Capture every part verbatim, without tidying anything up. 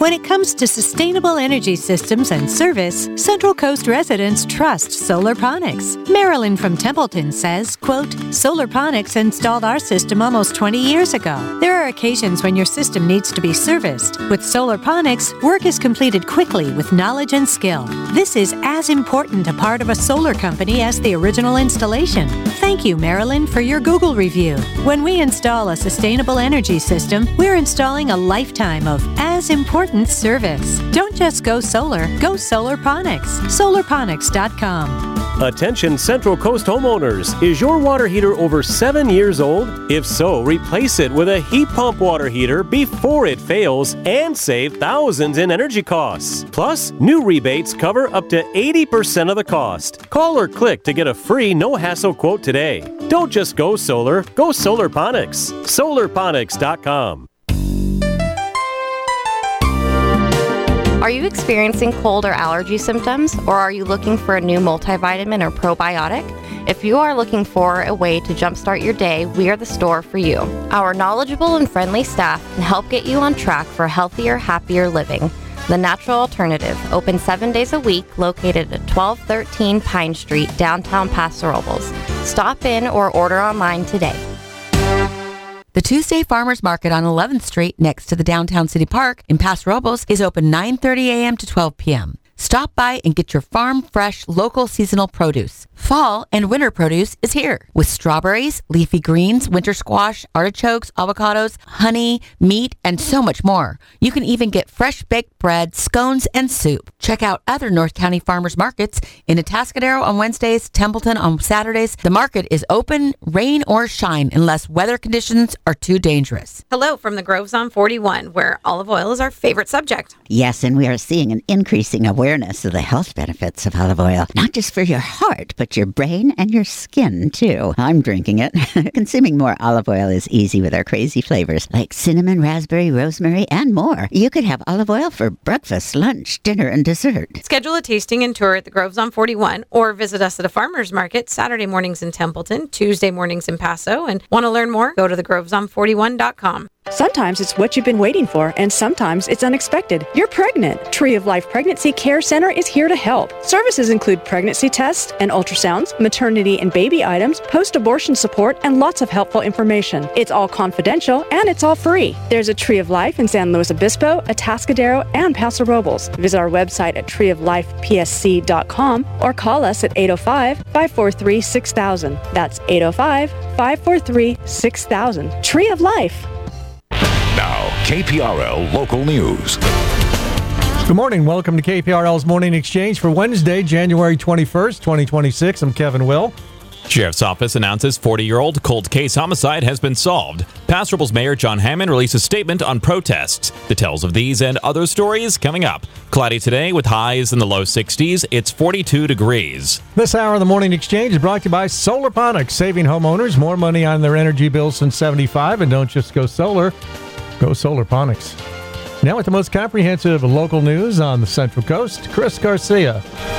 When it comes to sustainable energy systems and service, Central Coast residents trust Solarponics. Marilyn from Templeton says, quote, Solarponics installed our system almost twenty years ago. There are occasions when your system needs to be serviced. With Solarponics, work is completed quickly with knowledge and skill. This is as important a part of a solar company as the original installation. Thank you, Marilyn, for your Google review. When we install a sustainable energy system, we're installing a lifetime of as important service. Don't just go solar, go Solarponics. Solarponics dot com. Attention Central Coast homeowners. Is your water heater over seven years old? If so, replace it with a heat pump water heater before it fails and save thousands in energy costs. Plus, new rebates cover up to eighty percent of the cost. Call or click to get a free no-hassle quote today. Don't just go solar, go Solarponics. Solarponics dot com. Are you experiencing cold or allergy symptoms, or are you looking for a new multivitamin or probiotic? If you are looking for a way to jumpstart your day, we are the store for you. Our knowledgeable and friendly staff can help get you on track for healthier, happier living. The Natural Alternative, open seven days a week, located at twelve thirteen Pine Street, downtown Paso Robles. Stop in or order online today. The Tuesday Farmers Market on eleventh Street next to the Downtown City Park in Paso Robles is open nine thirty a.m. to twelve p.m. Stop by and get your farm fresh local seasonal produce. Fall and winter produce is here with strawberries, leafy greens, winter squash, artichokes, avocados, honey, meat, and so much more. You can even get fresh baked bread, scones, and soup. Check out other North County farmers markets in Atascadero on Wednesdays, Templeton on Saturdays. The market is open, rain or shine, unless weather conditions are too dangerous. Hello from the Groves on forty-one, where olive oil is our favorite subject. Yes, and we are seeing an increasing awareness of the health benefits of olive oil, not just for your heart, but your brain and your skin, too. I'm drinking it. Consuming more olive oil is easy with our crazy flavors like cinnamon, raspberry, rosemary, and more. You could have olive oil for breakfast, lunch, dinner, and dessert. Schedule a tasting and tour at the Groves on forty-one or visit us at a farmer's market Saturday mornings in Templeton, Tuesday mornings in Paso. And want to learn more? Go to the groves on forty-one dot com. Sometimes it's what you've been waiting for, and sometimes it's unexpected. You're pregnant. Tree of Life Pregnancy Care Center is here to help. Services include pregnancy tests and ultrasounds, maternity and baby items, post-abortion support, and lots of helpful information. It's all confidential, and it's all free. There's a Tree of Life in San Luis Obispo, Atascadero, and Paso Robles. Visit our website at tree of life p s c dot com or call us at eight oh five, five four three, six thousand. That's eight oh five, five four three, six thousand. Tree of Life. Now, K P R L Local News. Good morning. Welcome to K P R L's Morning Exchange for Wednesday, January twenty-first, twenty twenty-six. I'm Kevin Will. Sheriff's Office announces forty-year-old cold case homicide has been solved. Paso Robles Mayor John Hammond released a statement on protests. Details of these and other stories coming up. Cloudy today with highs in the low sixties. It's forty-two degrees. This hour of the Morning Exchange is brought to you by Solarponics, saving homeowners more money on their energy bills since seventy-five. And don't just go solar, go Solarponics. Now with the most comprehensive local news on the Central Coast, Chris Garcia.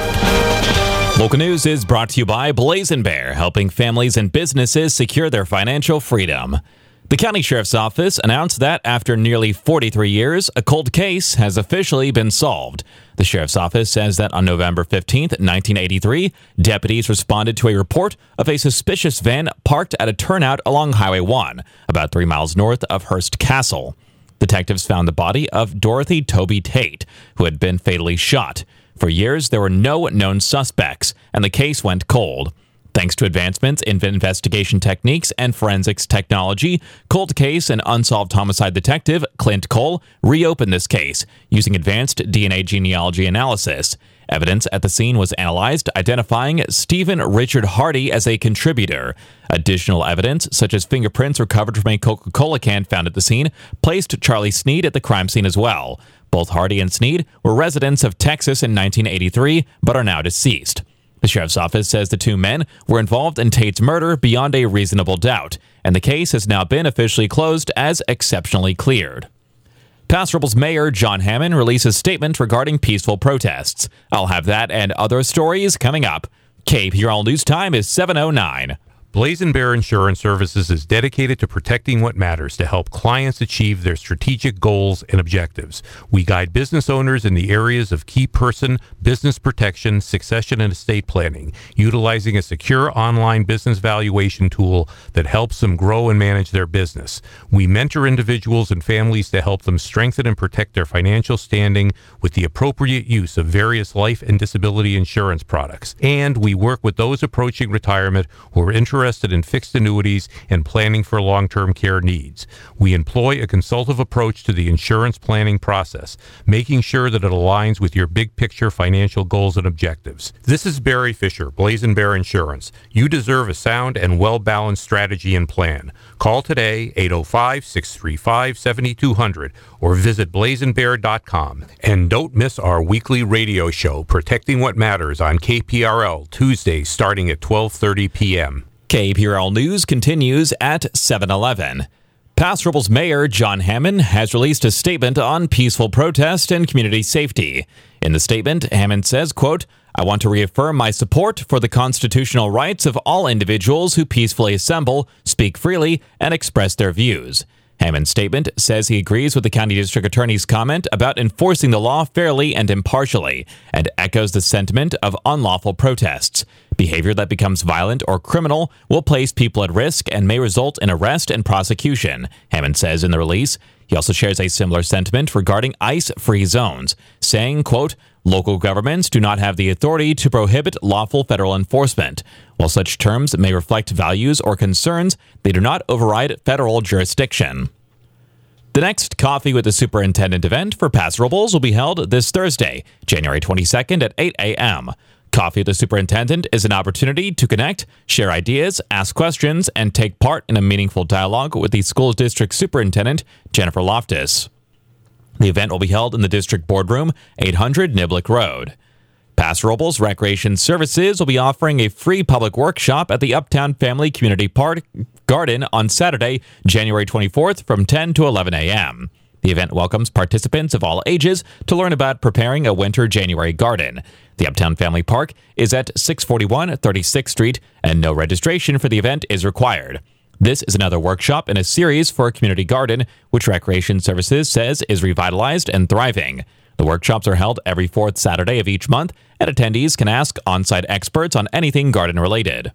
Local news is brought to you by Blazing Bear, helping families and businesses secure their financial freedom. The County Sheriff's Office announced that after nearly forty-three years, a cold case has officially been solved. The Sheriff's Office says that on November fifteenth, nineteen eighty-three, deputies responded to a report of a suspicious van parked at a turnout along Highway one, about three miles north of Hearst Castle. Detectives found the body of Dorothy Toby Tate, who had been fatally shot. For years, there were no known suspects, and the case went cold. Thanks to advancements in investigation techniques and forensics technology, cold case and unsolved homicide detective Clint Cole reopened this case using advanced D N A genealogy analysis. Evidence at the scene was analyzed, identifying Stephen Richard Hardy as a contributor. Additional evidence, such as fingerprints recovered from a Coca-Cola can found at the scene, placed Charlie Sneed at the crime scene as well. Both Hardy and Sneed were residents of Texas in nineteen eighty-three, but are now deceased. The Sheriff's Office says the two men were involved in Tate's murder beyond a reasonable doubt, and the case has now been officially closed as exceptionally cleared. Paso Robles Mayor John Hammond released a statement regarding peaceful protests. I'll have that and other stories coming up. K P R L News Time is seven oh nine. Blazing Bear Insurance Services is dedicated to protecting what matters to help clients achieve their strategic goals and objectives. We guide business owners in the areas of key person, business protection, succession, and estate planning, utilizing a secure online business valuation tool that helps them grow and manage their business. We mentor individuals and families to help them strengthen and protect their financial standing with the appropriate use of various life and disability insurance products. And we work with those approaching retirement who are interested in fixed annuities and planning for long-term care needs. We employ a consultative approach to the insurance planning process, making sure that it aligns with your big picture financial goals and objectives. This is Barry Fisher, Blazing Bear Insurance. You deserve a sound and well-balanced strategy and plan. Call today, eight oh five, six three five, seven two zero zero, or visit blazing bear dot com. And don't miss our weekly radio show, Protecting What Matters, on K P R L, Tuesdays starting at twelve thirty p.m. K P R L News continues at seven eleven. Paso Robles Mayor John Hammond has released a statement on peaceful protest and community safety. In the statement, Hammond says, quote, "I want to reaffirm my support for the constitutional rights of all individuals who peacefully assemble, speak freely, and express their views." Hammond's statement says he agrees with the county district attorney's comment about enforcing the law fairly and impartially, and echoes the sentiment of unlawful protests. Behavior that becomes violent or criminal will place people at risk and may result in arrest and prosecution, Hammond says in the release. He also shares a similar sentiment regarding ICE-free zones, saying, quote, "Local governments do not have the authority to prohibit lawful federal enforcement. While such terms may reflect values or concerns, they do not override federal jurisdiction." The next Coffee with the Superintendent event for Paso Robles will be held this Thursday, January twenty-second at eight a.m. Coffee with the Superintendent is an opportunity to connect, share ideas, ask questions, and take part in a meaningful dialogue with the school district superintendent, Jennifer Loftus. The event will be held in the district boardroom, eight hundred Niblick Road. Paso Robles Recreation Services will be offering a free public workshop at the Uptown Family Community Park Garden on Saturday, January twenty-fourth from ten to eleven a.m. The event welcomes participants of all ages to learn about preparing a winter January garden. The Uptown Family Park is at six forty-one thirty-sixth Street, and no registration for the event is required. This is another workshop in a series for a community garden, which Recreation Services says is revitalized and thriving. The workshops are held every fourth Saturday of each month, and attendees can ask on-site experts on anything garden-related.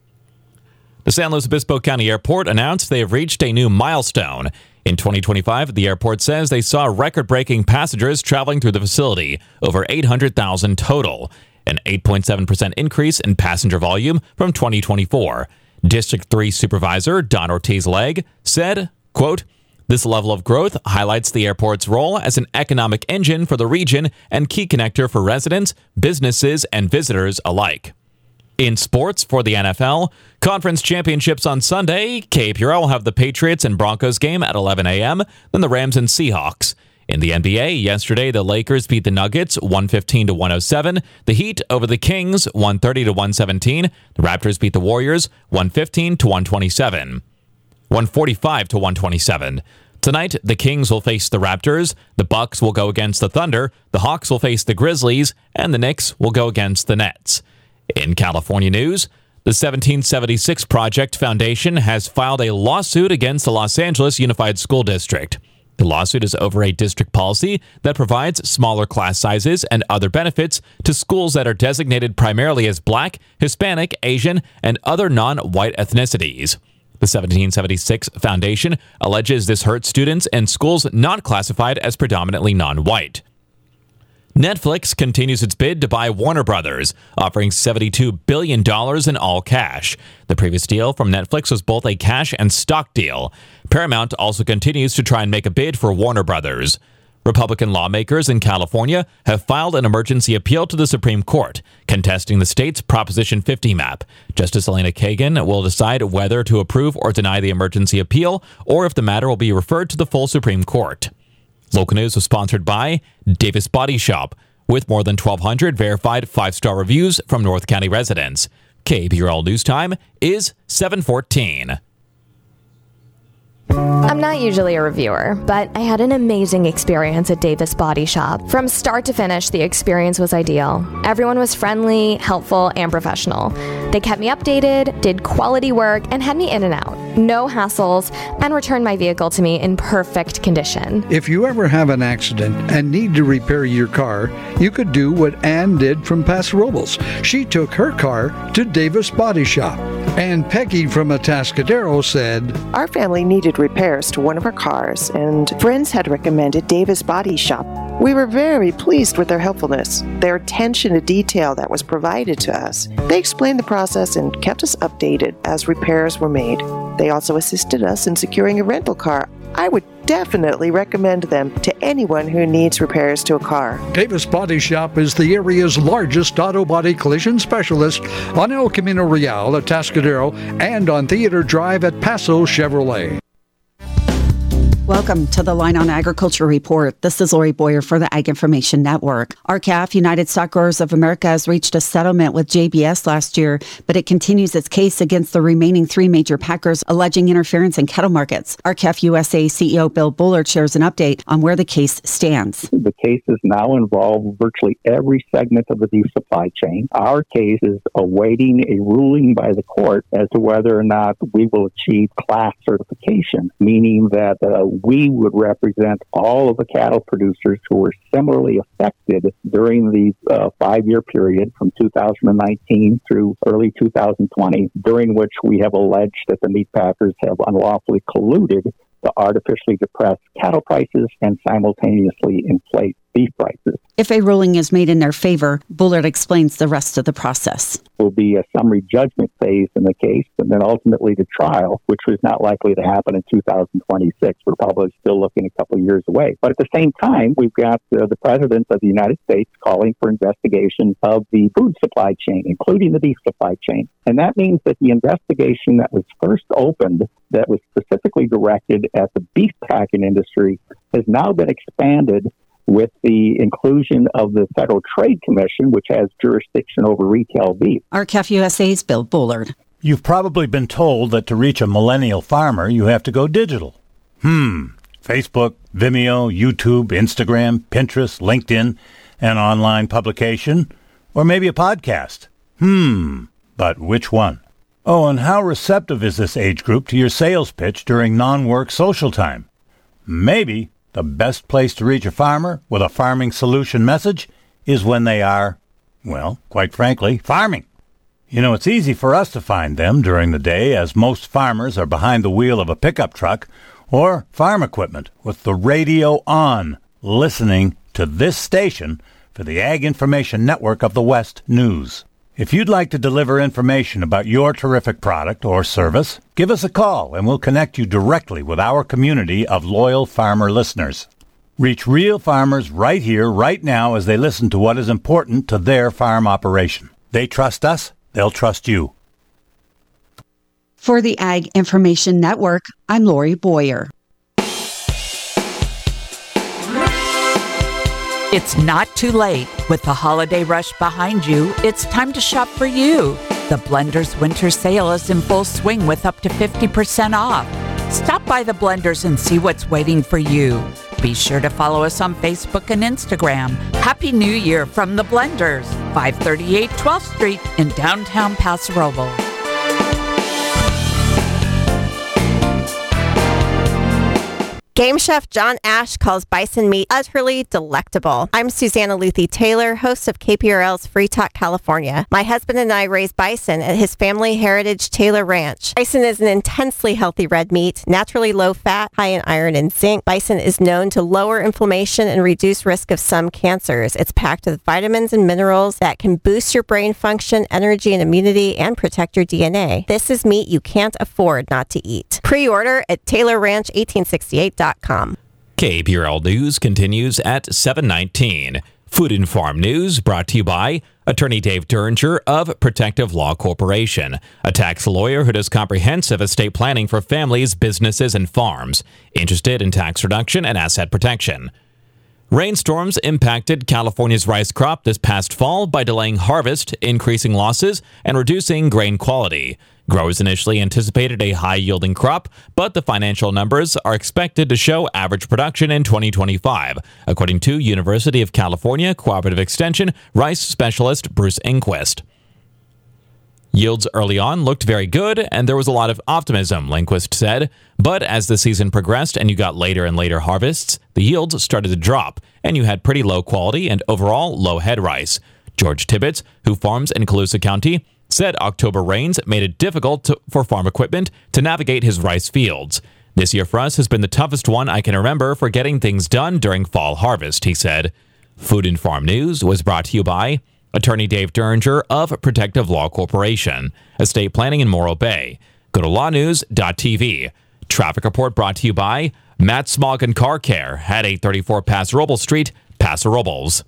The San Luis Obispo County Airport announced they have reached a new milestone. In twenty twenty-five, the airport says they saw record-breaking passengers traveling through the facility, over eight hundred thousand total, an eight point seven percent increase in passenger volume from twenty twenty-four. District three Supervisor Don Ortiz-Legg said, quote, "This level of growth highlights the airport's role as an economic engine for the region and key connector for residents, businesses, and visitors alike." In sports for the N F L, conference championships on Sunday, K P R L will have the Patriots and Broncos game at eleven a.m., then the Rams and Seahawks. In the N B A, yesterday the Lakers beat the Nuggets one fifteen to one oh seven, the Heat over the Kings one thirty to one seventeen, the Raptors beat the Warriors one fifteen to one twenty-seven, one forty-five to one twenty-seven. Tonight, the Kings will face the Raptors, the Bucks will go against the Thunder, the Hawks will face the Grizzlies, and the Knicks will go against the Nets. In California news, the seventeen seventy-six Project Foundation has filed a lawsuit against the Los Angeles Unified School District. The lawsuit is over a district policy that provides smaller class sizes and other benefits to schools that are designated primarily as Black, Hispanic, Asian, and other non-white ethnicities. The seventeen seventy-six Foundation alleges this hurts students in schools not classified as predominantly non-white. Netflix continues its bid to buy Warner Brothers, offering seventy-two billion dollars in all cash. The previous deal from Netflix was both a cash and stock deal. Paramount also continues to try and make a bid for Warner Brothers. Republican lawmakers in California have filed an emergency appeal to the Supreme Court, contesting the state's Proposition fifty map. Justice Elena Kagan will decide whether to approve or deny the emergency appeal, or if the matter will be referred to the full Supreme Court. Local news was sponsored by Davis Body Shop, with more than twelve hundred verified five-star reviews from North County residents. K P R L News Time is seven fourteen. I'm not usually a reviewer, but I had an amazing experience at Davis Body Shop. From start to finish, the experience was ideal. Everyone was friendly, helpful, and professional. They kept me updated, did quality work, and had me in and out. No hassles, and returned my vehicle to me in perfect condition. If you ever have an accident and need to repair your car, you could do what Ann did from Paso Robles. She took her car to Davis Body Shop. And Peggy from Atascadero said, "Our family needed repairs to one of our cars, and friends had recommended Davis Body Shop. We were very pleased with their helpfulness, their attention to detail that was provided to us. They explained the process and kept us updated as repairs were made. They also assisted us in securing a rental car. I would definitely recommend them to anyone who needs repairs to a car." Davis Body Shop is the area's largest auto body collision specialist on El Camino Real at Atascadero and on Theater Drive at Paso Chevrolet. Welcome to the Line on Agriculture Report. This is Lori Boyer for the Ag Information Network. R C A F, United Stock Growers of America, has reached a settlement with J B S last year, but it continues its case against the remaining three major packers alleging interference in cattle markets. R C A F U S A C E O Bill Bullard shares an update on where the case stands. The cases now involve virtually every segment of the beef supply chain. Our case is awaiting a ruling by the court as to whether or not we will achieve class certification, meaning that uh, we would represent all of the cattle producers who were similarly affected during the uh, five-year period from two thousand nineteen through early two thousand twenty, during which we have alleged that the meat packers have unlawfully colluded to artificially depress cattle prices and simultaneously inflate beef prices. If a ruling is made in their favor, Bullard explains the rest of the process. Will be a summary judgment phase in the case, and then ultimately to trial, which was not likely to happen in two thousand twenty-six. We're probably still looking a couple of years away. But at the same time, we've got uh, the President of the United States calling for investigation of the food supply chain, including the beef supply chain. And that means that the investigation that was first opened, that was specifically directed at the beef packing industry, has now been expanded with the inclusion of the Federal Trade Commission, which has jurisdiction over retail beef. R C A F U S A's Bill Bullard. You've probably been told that to reach a millennial farmer, you have to go digital. Hmm. Facebook, Vimeo, YouTube, Instagram, Pinterest, LinkedIn, an online publication, or maybe a podcast. Hmm. But which one? Oh, and how receptive is this age group to your sales pitch during non-work social time? Maybe the best place to reach a farmer with a farming solution message is when they are, well, quite frankly, farming. You know, it's easy for us to find them during the day, as most farmers are behind the wheel of a pickup truck or farm equipment with the radio on, listening to this station for the Ag Information Network of the West News. If you'd like to deliver information about your terrific product or service, give us a call and we'll connect you directly with our community of loyal farmer listeners. Reach real farmers right here, right now, as they listen to what is important to their farm operation. They trust us, they'll trust you. For the Ag Information Network, I'm Lori Boyer. It's not too late. With the holiday rush behind you, it's time to shop for you. The Blenders Winter Sale is in full swing with up to fifty percent off. Stop by the Blenders and see what's waiting for you. Be sure to follow us on Facebook and Instagram. Happy New Year from the Blenders, five thirty-eight twelfth Street in downtown Paso Robles. Game Chef John Ash calls bison meat utterly delectable. I'm Susanna Luthi Taylor, host of K P R L's Free Talk California. My husband and I raise bison at his family heritage Taylor Ranch. Bison is an intensely healthy red meat, naturally low fat, high in iron and zinc. Bison is known to lower inflammation and reduce risk of some cancers. It's packed with vitamins and minerals that can boost your brain function, energy and immunity, and protect your D N A. This is meat you can't afford not to eat. Pre-order at Taylor Ranch eighteen sixty-eight dot com. K P R L News continues at seven nineteen. Food and Farm News brought to you by Attorney Dave Duringer of Protective Law Corporation, a tax lawyer who does comprehensive estate planning for families, businesses, and farms, interested in tax reduction and asset protection. Rainstorms impacted California's rice crop this past fall by delaying harvest, increasing losses, and reducing grain quality. Growers initially anticipated a high-yielding crop, but the financial numbers are expected to show average production in twenty twenty-five, according to University of California Cooperative Extension rice specialist Bruce Enquist. Yields early on looked very good, and there was a lot of optimism, Lindquist said. But as the season progressed and you got later and later harvests, the yields started to drop, and you had pretty low quality and overall low head rice. George Tibbetts, who farms in Colusa County, said October rains made it difficult to, for farm equipment to navigate his rice fields. This year for us has been the toughest one I can remember for getting things done during fall harvest, he said. Food and Farm News was brought to you by Attorney Dave Derringer of Protective Law Corporation, Estate Planning in Morro Bay. Go to law news dot t v. Traffic report brought to you by Matt Smogin Car Care at eight thirty-four Paso Robles Street, Paso Robles.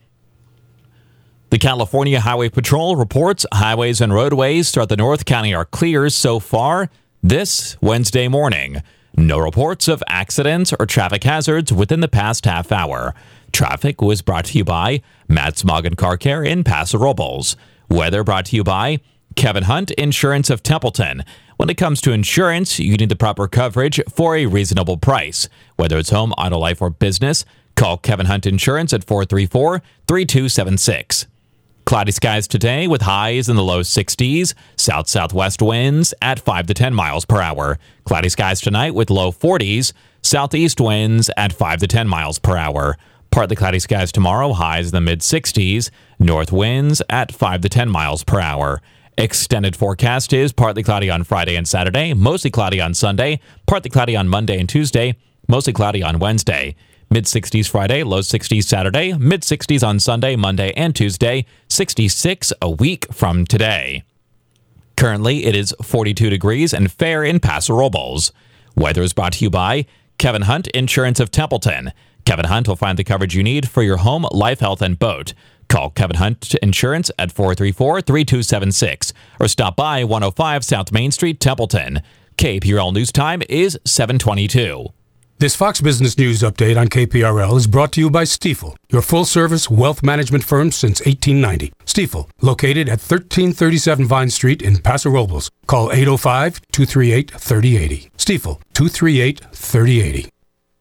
The California Highway Patrol reports highways and roadways throughout the North County are clear so far this Wednesday morning. No reports of accidents or traffic hazards within the past half hour. Traffic was brought to you by Matt Smogin Car Care in Paso Robles. Weather brought to you by Kevin Hunt Insurance of Templeton. When it comes to insurance, you need the proper coverage for a reasonable price. Whether it's home, auto, life, or business, call Kevin Hunt Insurance at four three four, three two seven six. Cloudy skies today with highs in the low sixties, south-southwest winds at five to ten miles per hour. Cloudy skies tonight with low forties, southeast winds at five to ten miles per hour. Partly cloudy skies tomorrow, highs in the mid-sixties, north winds at five to ten miles per hour. Extended forecast is partly cloudy on Friday and Saturday, mostly cloudy on Sunday, partly cloudy on Monday and Tuesday, mostly cloudy on Wednesday. Mid-sixties Friday, low sixties Saturday, mid-sixties on Sunday, Monday, and Tuesday, sixty-six a week from today. Currently, it is forty-two degrees and fair in Paso Robles. Weather is brought to you by Kevin Hunt Insurance of Templeton. Kevin Hunt will find the coverage you need for your home, life, health, and boat. Call Kevin Hunt Insurance at four three four, three two seven six or stop by one oh five South Main Street, Templeton. K P R L News Time is seven twenty-two. This Fox Business News update on K P R L is brought to you by Stifel, your full-service wealth management firm since eighteen ninety. Stifel, located at thirteen thirty-seven Vine Street in Paso Robles. Call eight oh five, two three eight, three oh eight oh. Stifel, two three eight, three oh eight oh.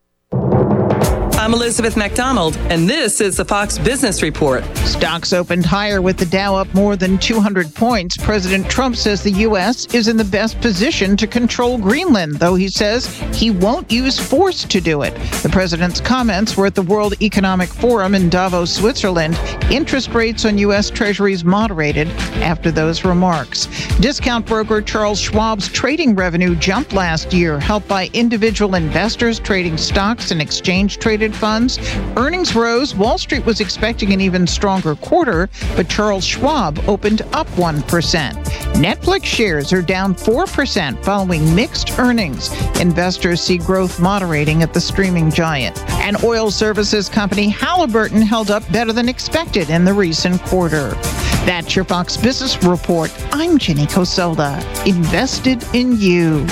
I'm Elizabeth McDonald, and this is the Fox Business Report. Stocks opened higher with the Dow up more than two hundred points. President Trump says the U S is in the best position to control Greenland, though he says he won't use force to do it. The president's comments were at the World Economic Forum in Davos, Switzerland. Interest rates on U S Treasuries moderated after those remarks. Discount broker Charles Schwab's trading revenue jumped last year, helped by individual investors trading stocks and exchange-traded funds. Earnings rose. Wall Street was expecting an even stronger quarter, but Charles Schwab opened up one percent. Netflix shares are down four percent following mixed earnings. Investors see growth moderating at the streaming giant. And oil services company Halliburton held up better than expected in the recent quarter. That's your Fox Business Report. I'm Jenny Coselda. Invested in you.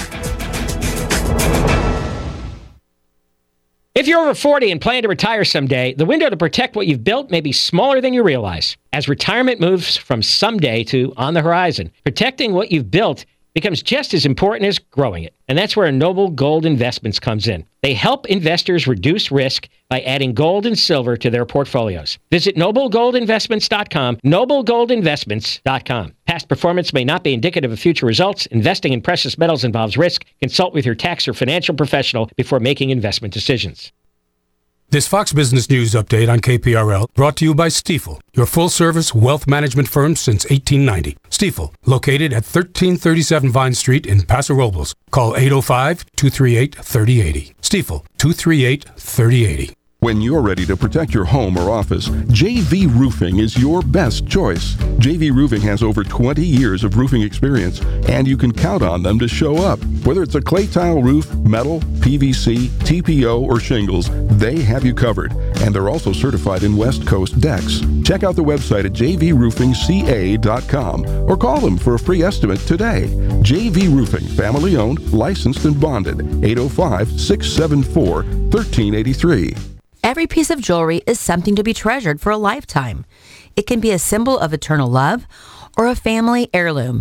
If you're over forty and plan to retire someday, the window to protect what you've built may be smaller than you realize. As retirement moves from someday to on the horizon, protecting what you've built becomes just as important as growing it. And that's where Noble Gold Investments comes in. They help investors reduce risk by adding gold and silver to their portfolios. Visit noble gold investments dot com, noble gold investments dot com. Past performance may not be indicative of future results. Investing in precious metals involves risk. Consult with your tax or financial professional before making investment decisions. This Fox Business News update on K P R L brought to you by Stifel, your full-service wealth management firm since eighteen ninety. Stifel, located at thirteen thirty-seven Vine Street in Paso Robles. Call eight oh five, two three eight, three oh eight oh. Stifel, two three eight, three oh eight oh. When you're ready to protect your home or office, J V Roofing is your best choice. J V Roofing has over twenty years of roofing experience, and you can count on them to show up. Whether it's a clay tile roof, metal, P V C, T P O, or shingles, they have you covered. And they're also certified in West Coast decks. Check out the website at j v roofing c a dot com or call them for a free estimate today. J V Roofing, family owned, licensed, and bonded. eight oh five, six seven four, one three eight three. Every piece of jewelry is something to be treasured for a lifetime. It can be a symbol of eternal love or a family heirloom.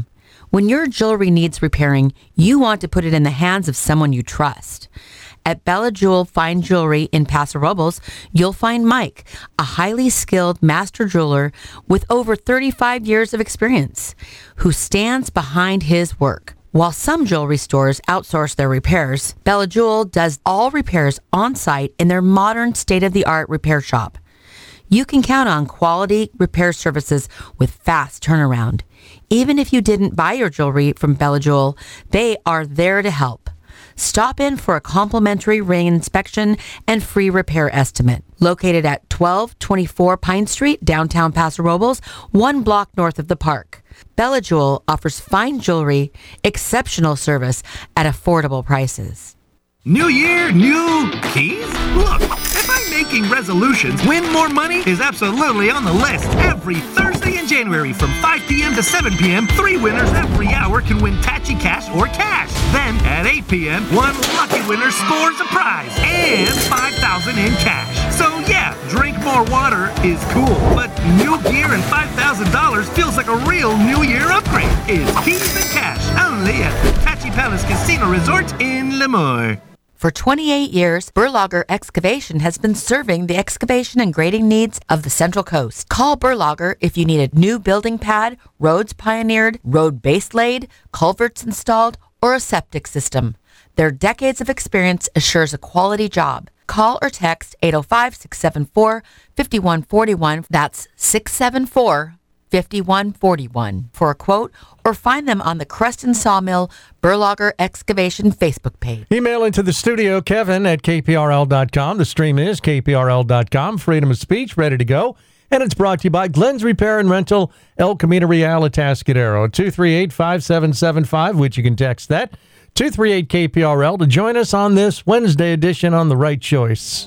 When your jewelry needs repairing, you want to put it in the hands of someone you trust. At Bella Jewel Fine Jewelry in Paso Robles, you'll find Mike, a highly skilled master jeweler with over thirty-five years of experience, who stands behind his work. While some jewelry stores outsource their repairs, Bella Jewel does all repairs on site in their modern state-of-the-art repair shop. You can count on quality repair services with fast turnaround. Even if you didn't buy your jewelry from Bella Jewel, they are there to help. Stop in for a complimentary ring inspection and free repair estimate. Located at twelve twenty-four Pine Street, downtown Paso Robles, one block north of the park. Bella Jewel offers fine jewelry, exceptional service at affordable prices. New year, new keys? Look, if I'm making resolutions, win more money is absolutely on the list. Every Thursday in January from five p.m. to seven p.m., three winners every hour can win Tachi Cash or cash. Then at eight p.m., one lucky winner scores a prize and five thousand dollars in cash. So yeah, drink more water is cool, but new gear and five thousand dollars feels like a real New Year upgrade. It's keys and cash only at the Tachi Palace Casino Resort in Lemoore. For twenty-eight years, Berlager Excavation has been serving the excavation and grading needs of the Central Coast. Call Berlager if you need a new building pad, roads pioneered, road base laid, culverts installed, or a septic system. Their decades of experience assures a quality job. Call or text eight oh five, six seven four, five one four one. That's six seven four, five one four one for a quote, or find them on the Creston Sawmill Berlager Excavation Facebook page. Email into the studio, Kevin at K P R L dot com. The stream is K P R L dot com. Freedom of speech, ready to go. And it's brought to you by Glenn's Repair and Rental, El Camino Real, Atascadero, two three eight, five seven seven five, which you can text that, two three eight K P R L, to join us on this Wednesday edition on The Right Choice.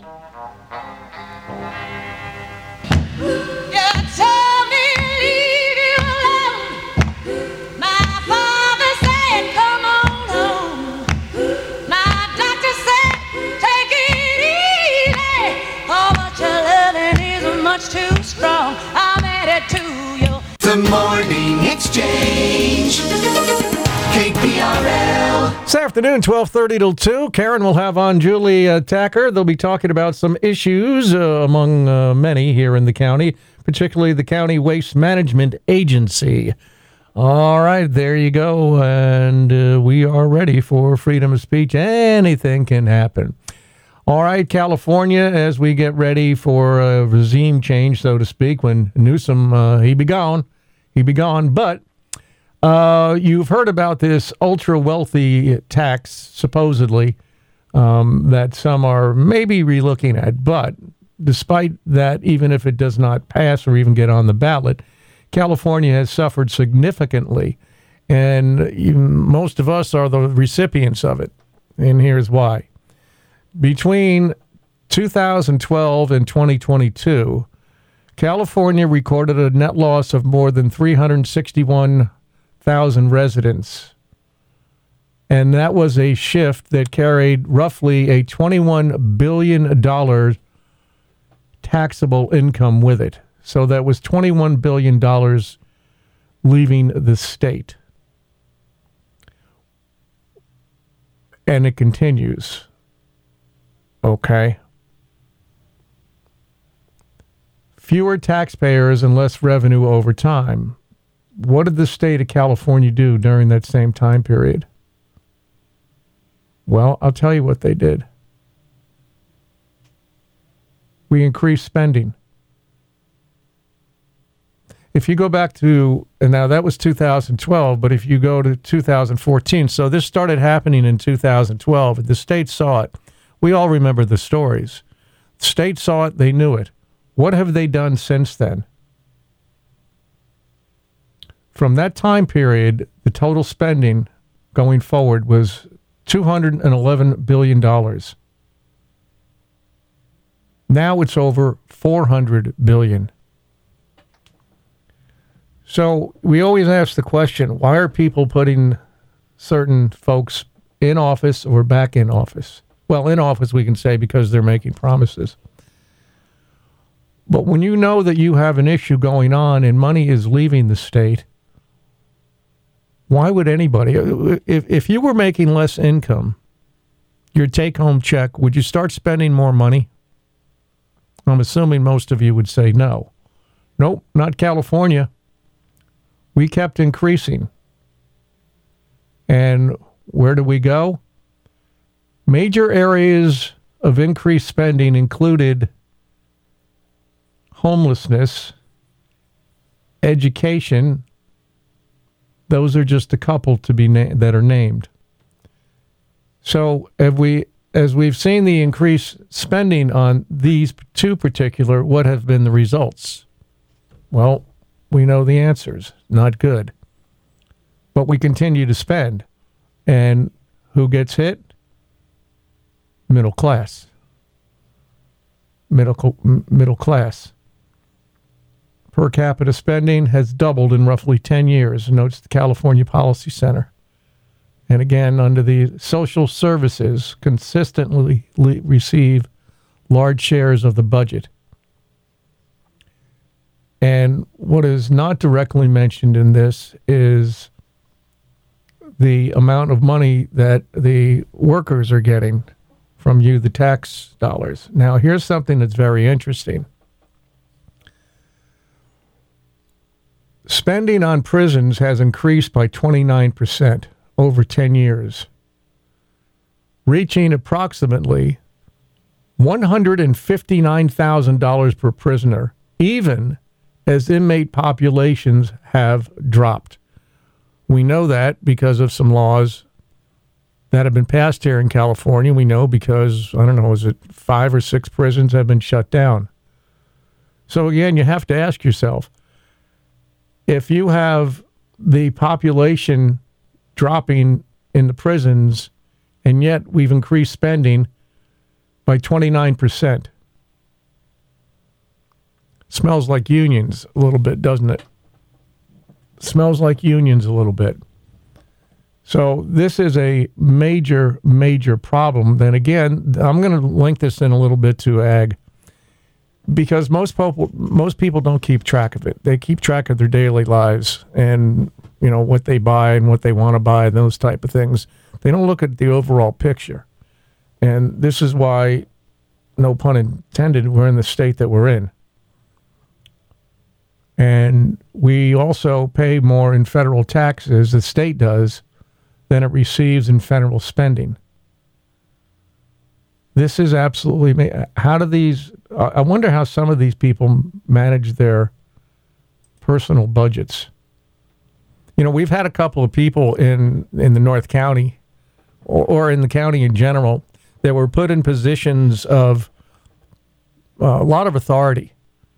The Morning Exchange, K P R L. This afternoon, twelve thirty till two, Karen will have on Julie uh, Tacker. They'll be talking about some issues uh, among uh, many here in the county, particularly the County Waste Management Agency. All right, there you go. And uh, we are ready for freedom of speech. Anything can happen. All right, California, as we get ready for a regime change, so to speak, when Newsom, uh, he be gone. He be gone. But uh, you've heard about this ultra-wealthy tax, supposedly, um, that some are maybe relooking at. But despite that, even if it does not pass or even get on the ballot, California has suffered significantly. And even most of us are the recipients of it. And here's why. Between two thousand twelve and twenty twenty-two, California recorded a net loss of more than three hundred sixty-one thousand residents. And that was a shift that carried roughly a twenty-one billion dollars taxable income with it. So that was twenty-one billion dollars leaving the state. And it continues. Okay. Fewer taxpayers and less revenue over time. What did the state of California do during that same time period? Well, I'll tell you what they did. We increased spending. If you go back to, and now that was two thousand twelve, but if you go to two thousand fourteen, so this started happening in two thousand twelve. The state saw it. We all remember the stories. The state saw it, they knew it. What have they done since then? From that time period, the total spending going forward was two hundred eleven billion dollars. Now it's over four hundred billion dollars. So we always ask the question, why are people putting certain folks in office or back in office? Well, in office, we can say because they're making promises. But when you know that you have an issue going on and money is leaving the state, Why would anybody, if, if you were making less income, your take-home check, would you start spending more money? I'm assuming most of you would say no. Nope, not California. We kept increasing. And where do we go? Major areas of increased spending included homelessness, education. Those are just a couple to be na- that are named. So, have we, as we've seen the increased spending on these two particular, what have been the results? Well, we know the answers. Not good. But we continue to spend. And who gets hit? Middle class. Middle, middle class. Per capita spending has doubled in roughly ten years, notes the California Policy Center. And again, under the social services, consistently le- receive large shares of the budget. And what is not directly mentioned in this is the amount of money that the workers are getting from you, the tax dollars. Now, here's something that's very interesting. Spending on prisons has increased by twenty-nine percent over ten years, reaching approximately one hundred fifty-nine thousand dollars per prisoner, even as inmate populations have dropped. We know that because of some laws that have been passed here in California. We know because, I don't know, is it five or six prisons have been shut down. So again, you have to ask yourself, if you have the population dropping in the prisons, and yet we've increased spending by twenty-nine percent. Smells like unions a little bit, doesn't it? Smells like unions a little bit. So this is a major, major problem. Then again, I'm going to link this in a little bit to ag, because most people, most people don't keep track of it. They keep track of their daily lives and, you know, what they buy and what they want to buy and those type of things. They don't look at the overall picture. And this is why, no pun intended, we're in the state that we're in. And we also pay more in federal taxes, the state does, than it receives in federal spending. This is absolutely, how do these, I wonder how some of these people manage their personal budgets. You know, we've had a couple of people in, in the North County or, or in the county in general that were put in positions of uh, a lot of authority.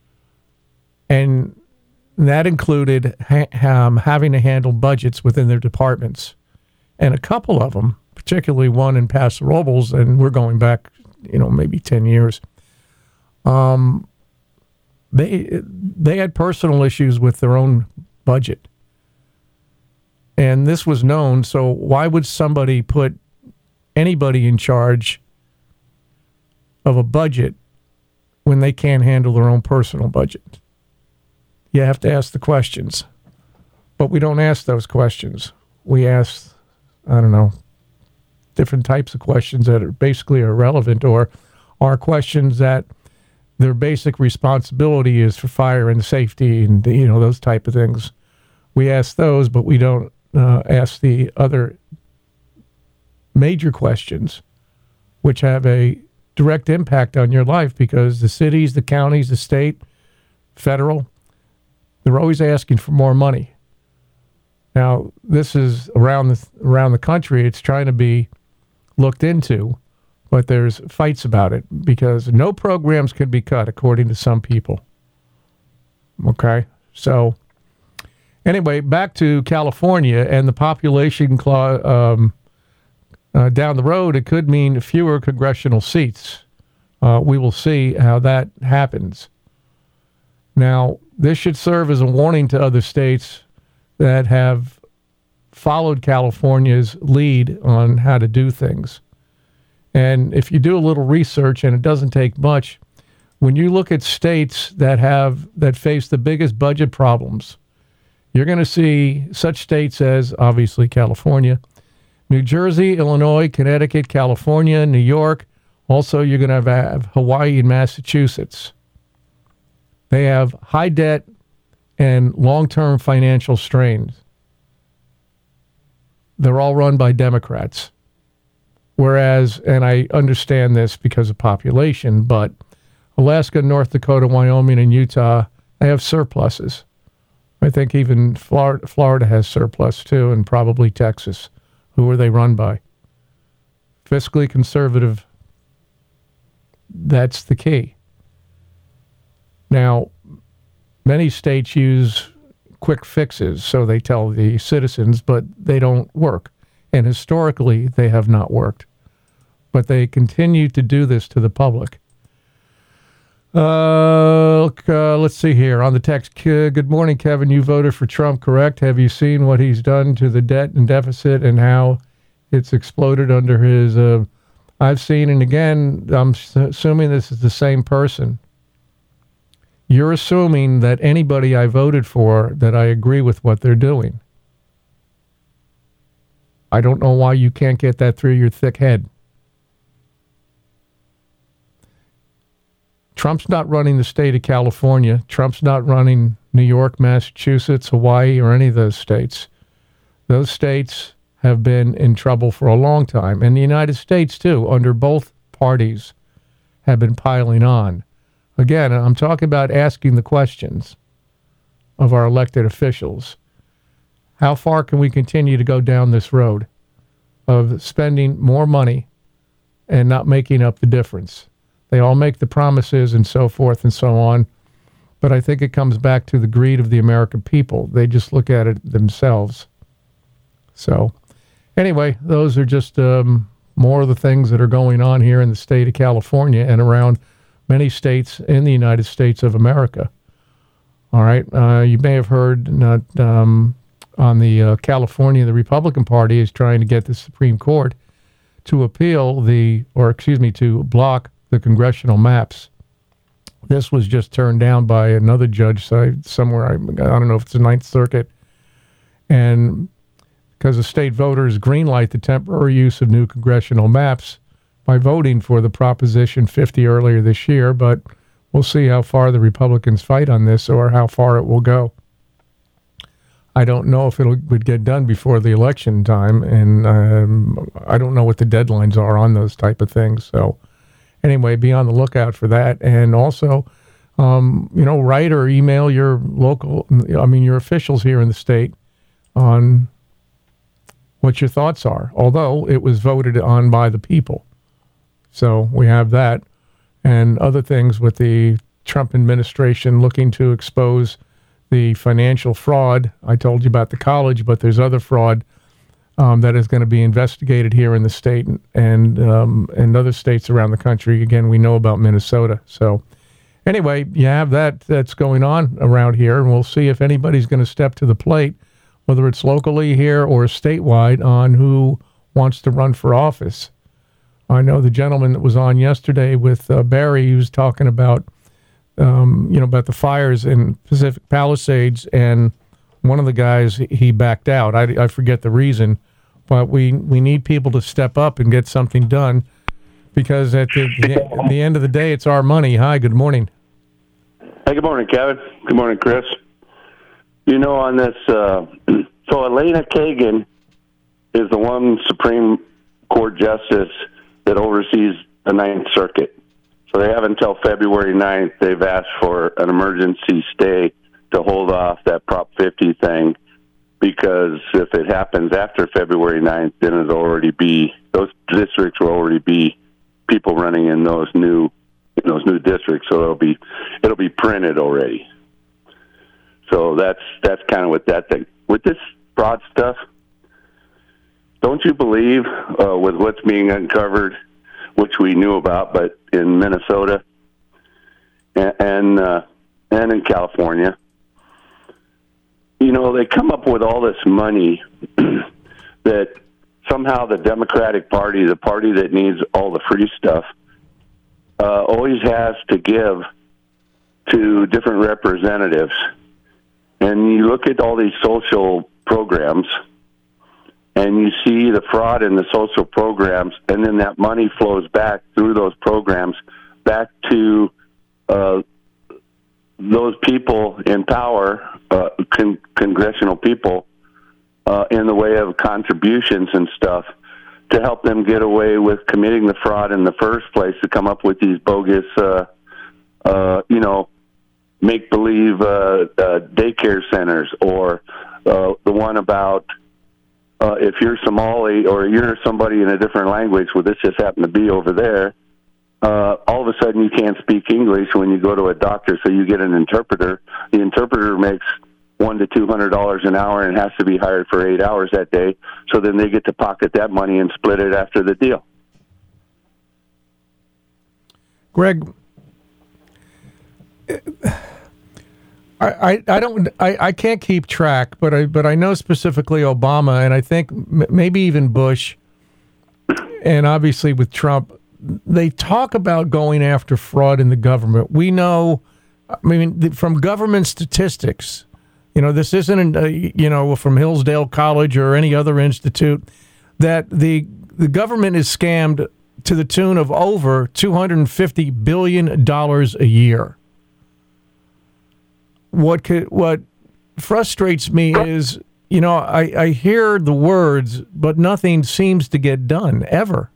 And that included ha- um, having to handle budgets within their departments. And a couple of them, particularly one in Paso Robles, and we're going back, you know, maybe ten years, um, they they had personal issues with their own budget. And this was known, so why would somebody put anybody in charge of a budget when they can't handle their own personal budget? You have to ask the questions. But we don't ask those questions. We ask, I don't know, different types of questions that are basically irrelevant, or are questions that their basic responsibility is for fire and safety and, you know, those type of things. We ask those, but we don't uh, ask the other major questions, which have a direct impact on your life, because the cities, the counties, the state, federal, they're always asking for more money. Now, this is around the around the country. It's trying to be looked into, but there's fights about it because no programs can be cut, according to some people. Okay, so anyway, back to California and the population clause um, uh, down the road. It could mean fewer congressional seats. Uh, we will see how that happens. Now, this should serve as a warning to other states that have followed California's lead on how to do things. And if you do a little research, and it doesn't take much, when you look at states that have that face the biggest budget problems, You're going to see such states as, obviously, California, New Jersey, Illinois, Connecticut, California, New York. Also, you're going to have, have Hawaii and Massachusetts. They have high debt and long-term financial strains. They're all run by Democrats. Whereas, and I understand this because of population, but Alaska, North Dakota, Wyoming, and Utah, they have surpluses. I think even Florida, Florida has surplus too, and probably Texas. Who are they run by? Fiscally conservative. That's the key. Now, many states use quick fixes, so they tell the citizens, but they don't work. And historically, they have not worked. But they continue to do this to the public. Uh, uh, let's see here. On the text, good morning, Kevin. You voted for Trump, correct? Have you seen what he's done to the debt and deficit and how it's exploded under his... Uh, I've seen, and again, I'm assuming this is the same person. You're assuming that anybody I voted for, that I agree with what they're doing. I don't know why you can't get that through your thick head. Trump's not running the state of California. Trump's not running New York, Massachusetts, Hawaii, or any of those states. Those states have been in trouble for a long time. And the United States, too, under both parties, have been piling on. Again, I'm talking about asking the questions of our elected officials. How far can we continue to go down this road of spending more money and not making up the difference? They all make the promises and so forth and so on, but I think it comes back to the greed of the American people. They just look at it themselves. So, anyway, those are just um, more of the things that are going on here in the state of California and around many states in the United States of America. All right, uh, you may have heard not, um, on the uh, California, the Republican Party is trying to get the Supreme Court to appeal the, or excuse me, to block the congressional maps. This was just turned down by another judge somewhere. I, I don't know if it's the Ninth Circuit. And because the state voters greenlight the temporary use of new congressional maps by voting for the Proposition fifty earlier this year, but we'll see how far the Republicans fight on this or how far it will go. I don't know if it would get done before the election time, and um, I don't know what the deadlines are on those type of things. So anyway, be on the lookout for that. And also, um, you know, write or email your local, I mean, your officials here in the state on what your thoughts are, although it was voted on by the people. So we have that and other things with the Trump administration looking to expose the financial fraud. I told you about the college, but there's other fraud um, that is going to be investigated here in the state and and, um, and other states around the country. Again, we know about Minnesota. So anyway, you have that that's going on around here, and we'll see if anybody's going to step to the plate, whether it's locally here or statewide, on who wants to run for office. I know the gentleman that was on yesterday with uh, Barry, he was talking about, um, you know, about the fires in Pacific Palisades, and one of the guys, he backed out. I, I forget the reason, but we, we need people to step up and get something done, because at the, the, at the end of the day, it's our money. Hi, good morning. Hey, good morning, Kevin. Good morning, Chris. You know, on this, uh, so Elena Kagan is the one Supreme Court justice that oversees the Ninth Circuit. So they have until February ninth. They've asked for an emergency stay to hold off that Prop fifty thing, because if it happens after February ninth, then it'll already be, those districts will already be people running in those new in those new districts. So it'll be it'll be printed already. So that's that's kind of what that thing. With this fraud stuff, don't you believe uh, with what's being uncovered, which we knew about, but in Minnesota and and, uh, and in California, you know, they come up with all this money that somehow the Democratic Party, the party that needs all the free stuff, uh, always has to give to different representatives. and you look at all these social programs, and you see the fraud in the social programs, and then that money flows back through those programs back to uh, those people in power, uh, con- congressional people, uh, in the way of contributions and stuff to help them get away with committing the fraud in the first place, to come up with these bogus, uh, uh, you know, make-believe uh, uh, daycare centers, or uh, the one about uh, if you're Somali or you're somebody in a different language, well, this just happened to be over there, uh, all of a sudden you can't speak English when you go to a doctor, so you get an interpreter. The interpreter makes one to two hundred dollars an hour and has to be hired for eight hours that day, so then they get to pocket that money and split it after the deal. Greg, I, I, I don't I, I can't keep track, but I but I know specifically Obama, and I think m- maybe even Bush, and obviously with Trump, they talk about going after fraud in the government. We know, I mean, from government statistics, you know, this isn't uh, you know from Hillsdale College or any other institute, that the the government is scammed to the tune of over two hundred fifty billion dollars a year. What could, what frustrates me is, you know, I, I hear the words, but nothing seems to get done, ever.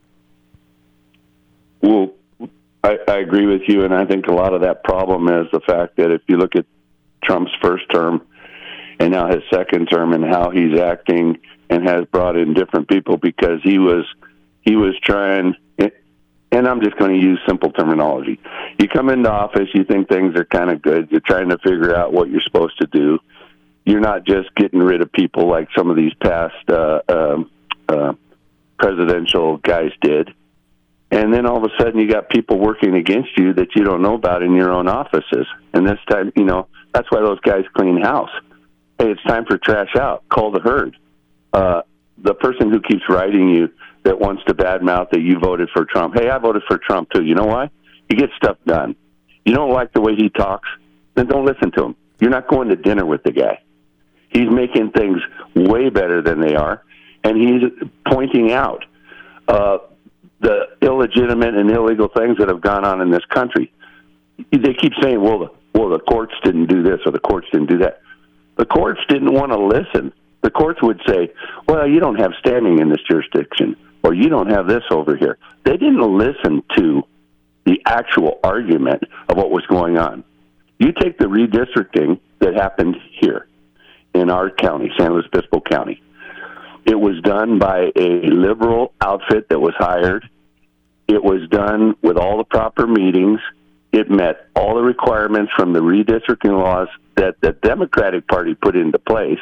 Well, I, I agree with you, and I think a lot of that problem is the fact that if you look at Trump's first term and now his second term and how he's acting and has brought in different people because he was he was trying, and I'm just going to use simple terminology. You come into office, you think things are kind of good. You're trying to figure out what you're supposed to do. You're not just getting rid of people like some of these past uh, uh, uh, presidential guys did. And then all of a sudden you got people working against you that you don't know about in your own offices. And this time, you know, that's why those guys clean house. Hey, it's time for trash out. Call the herd. Uh, the person who keeps writing you that wants to badmouth that you voted for Trump. Hey, I voted for Trump too. You know why? He gets stuff done. You don't like the way he talks? Then don't listen to him. You're not going to dinner with the guy. He's making things way better than they are, and he's pointing out uh, the illegitimate and illegal things that have gone on in this country. They keep saying, well, the, well, the courts didn't do this or the courts didn't do that. The courts didn't want to listen. The courts would say, well, you don't have standing in this jurisdiction, or you don't have this over here. They didn't listen to the actual argument of what was going on. You take the redistricting that happened here in our county, San Luis Obispo County. It was done by a liberal outfit that was hired. It was done with all the proper meetings. It met all the requirements from the redistricting laws that the Democratic Party put into place.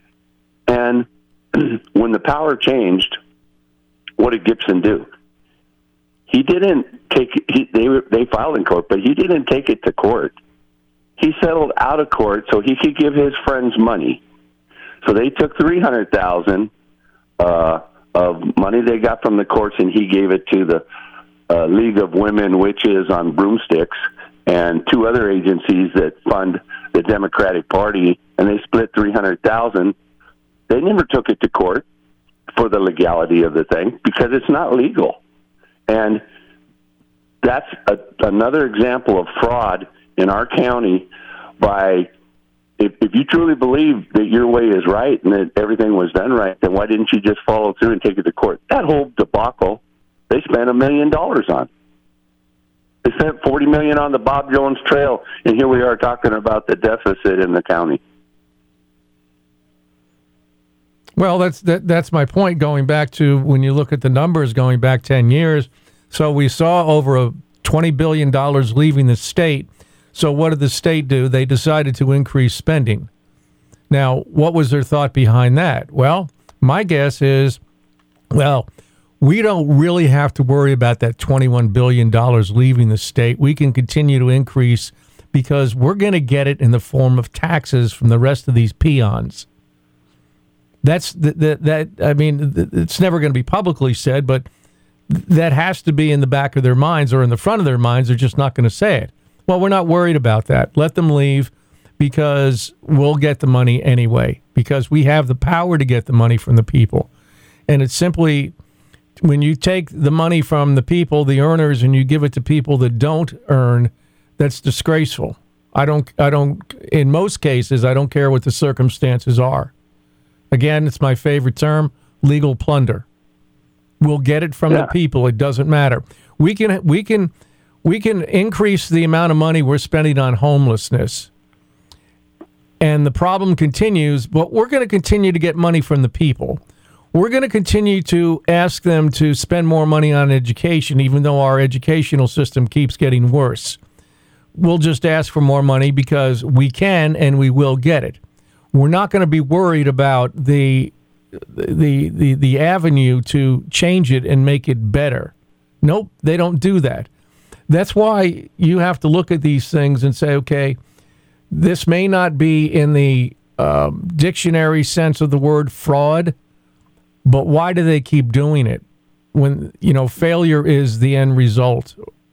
And when the power changed, what did Gibson do? He didn't take he, they they filed in court, but he didn't take it to court. He settled out of court so he could give his friends money. So they took three hundred thousand uh, of money they got from the courts, and he gave it to the uh, League of Women Witches on Broomsticks and two other agencies that fund the Democratic Party, and they split three hundred thousand. They never took it to court for the legality of the thing because it's not legal. And that's a, another example of fraud in our county by, if, if you truly believe that your way is right and that everything was done right, then why didn't you just follow through and take it to court? That whole debacle, they spent a million dollars on. They spent forty million dollars on the Bob Jones Trail, and here we are talking about the deficit in the county. Well, that's that, that's my point, going back to when you look at the numbers going back ten years. So we saw over a twenty billion dollars leaving the state. So what did the state do? They decided to increase spending. Now, what was their thought behind that? Well, my guess is, well, we don't really have to worry about that twenty-one billion dollars leaving the state. We can continue to increase because we're going to get it in the form of taxes from the rest of these peons. That's that, that, that I mean, it's never going to be publicly said, but that has to be in the back of their minds or in the front of their minds. They're just not going to say it. Well, we're not worried about that. Let them leave. because we'll get the money anyway, because we have the power to get the money from the people. And it's simply, when you take the money from the people, the earners, and you give it to people that don't earn, that's disgraceful. I don't, I don't, in most cases, I don't care what the circumstances are. Again, it's my favorite term, legal plunder. We'll get it from yeah. the people. It doesn't matter. We can, we can, we can increase the amount of money we're spending on homelessness, and the problem continues, but we're going to continue to get money from the people. We're going to continue to ask them to spend more money on education, even though our educational system keeps getting worse. We'll just ask for more money because we can, and we will get it. We're not going to be worried about the the the the avenue to change it and make it better. Nope, they don't do that. That's why you have to look at these things and say, okay, this may not be in the um, dictionary sense of the word fraud, but why do they keep doing it when, you know, failure is the end result?